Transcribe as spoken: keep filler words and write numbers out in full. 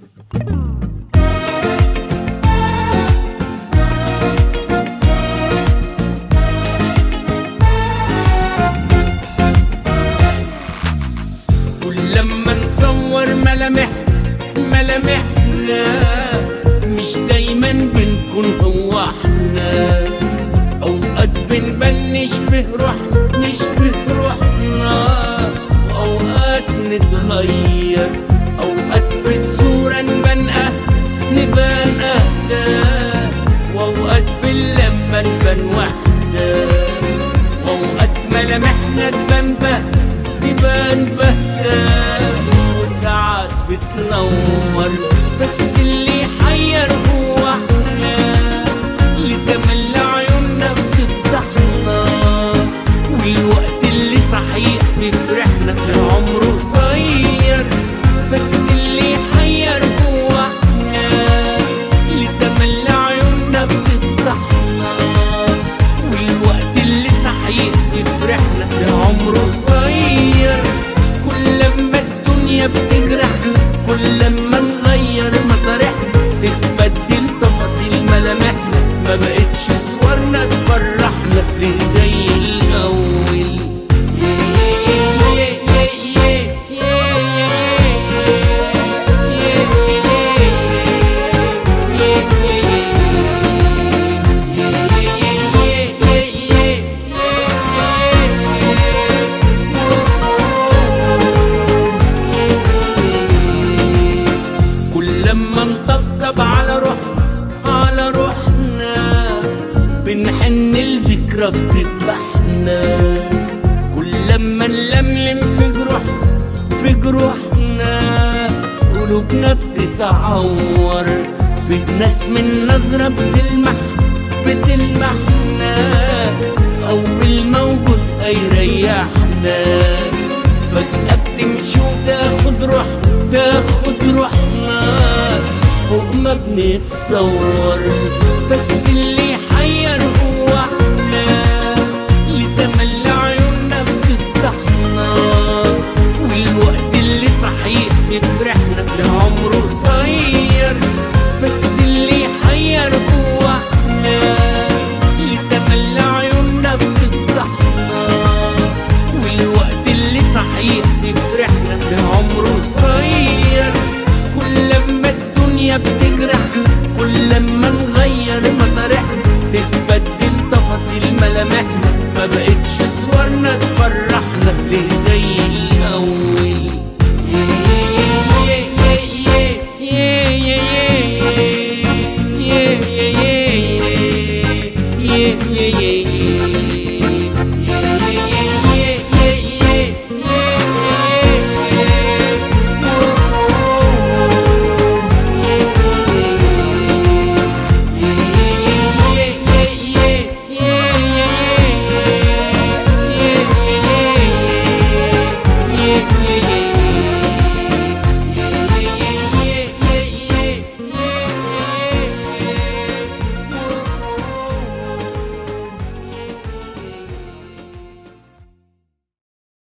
لما نصور ملامح ملامحنا مش دايما بنكون هو احنا، اوقات بنبان نشبه روحنا نشبه روحنا، واوقات نتغير، اوقات في الصورة نبان نبان اهدى، واوقات في اللمة نبان وحدة، واوقات ملامحنا تبان بهتة تبان بهتة، وساعات بتنور بس اللي يحير هو احنا، اللي تملى عيوننا بتفتحنا، والوقت اللي صحيح بيفرحنا عمره قصير، بس اللي يحير هو احنا، اللي تملى عيوننا بتفتحنا، والوقت اللي صحيح بيفرحنا عمره قصير. كل لما الدنيا بتجرحنا، كل لما نغير مطارحنا، تتبدل تفاصيل ملامحنا، ما بقتش صورنا تفرحنا ليه زي الأول. لما نطبطب على روحنا على روحنا، بنحن لذكرى بتذبحنا، كل لما نلملم في جروحنا في جروحنا، قلوبنا بتتعور، في ناس من نظرة بتلمح بتلمحنا، أول موجود هيريحنا، فجأة بتمشي وتاخد روحنا تاخد روحنا فوق ما بنتصور، بس اللي يحير هو احنا، اللي تملى عيوننا بتفتحنا، والوقت اللي صحيح بيفرحنا لعمره قصير، بس اللي يحير هو احنا، اللي تملى عيوننا بتفتحنا، والوقت اللي صحيح بيفرحنا لعمره قصير. كل لما الدنيا بت